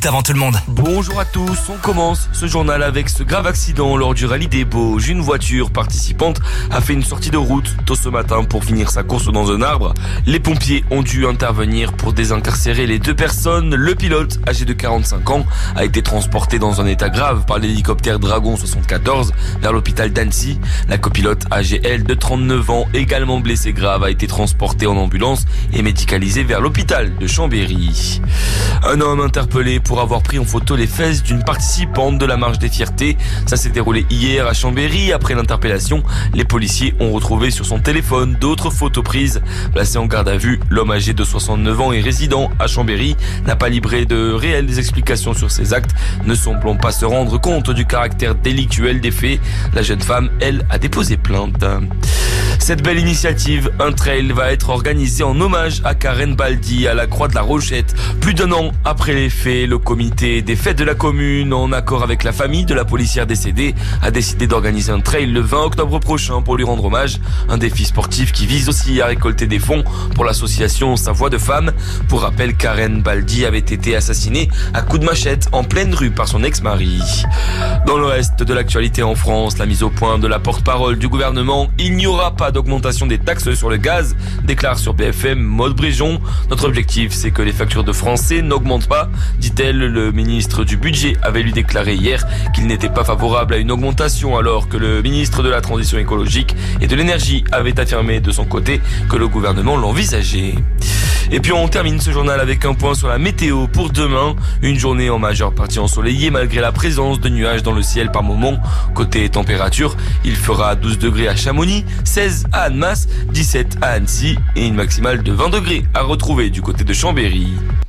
minutes avant tout le monde. Bonjour à tous, on commence ce journal avec ce grave accident lors du rallye des Bauges. Une voiture participante a fait une sortie de route tôt ce matin pour finir sa course dans un arbre. Les pompiers ont dû intervenir pour désincarcérer les deux personnes. Le pilote, âgé de 45 ans, a été transporté dans un état grave par l'hélicoptère Dragon 74 vers l'hôpital d'Annecy. La copilote, âgée elle de 39 ans, également blessée grave, a été transportée en ambulance et médicalisée vers l'hôpital de Chambéry. Un homme interpellé pour avoir pris en photo les fesses d'une participante de la marche des fiertés. Ça s'est déroulé hier à Chambéry. Après l'interpellation, les policiers ont retrouvé sur son téléphone d'autres photos prises. Placé en garde à vue, l'homme âgé de 69 ans et résident à Chambéry n'a pas livré de réelles explications sur ses actes, ne semblant pas se rendre compte du caractère délictuel des faits. La jeune femme, elle, a déposé plainte. Cette belle initiative, un trail, va être organisé en hommage à Karen Baldi à la Croix de la Rochette. Plus d'un an après les faits, le comité des fêtes de la commune, en accord avec la famille de la policière décédée, a décidé d'organiser un trail le 20 octobre prochain pour lui rendre hommage. Un défi sportif qui vise aussi à récolter des fonds pour l'association Sa Voix de Femme. Pour rappel, Karen Baldi avait été assassinée à coups de machette en pleine rue par son ex-mari. Dans le reste de l'actualité en France, la mise au point de la porte-parole du gouvernement, il n'y aura pas d'augmentation des taxes sur le gaz, déclare sur BFM Maude Bréjon. Notre objectif, c'est que les factures de Français n'augmentent pas, dit-elle. Le ministre du Budget avait lui déclaré hier qu'il n'était pas favorable à une augmentation, alors que le ministre de la Transition écologique et de l'énergie avait affirmé de son côté que le gouvernement l'envisageait. Et puis on termine ce journal avec un point sur la météo pour demain. Une journée en majeure partie ensoleillée malgré la présence de nuages dans le ciel par moments. Côté température, il fera 12 degrés à Chamonix, 16 à Annemasse, 17 à Annecy et une maximale de 20 degrés à retrouver du côté de Chambéry.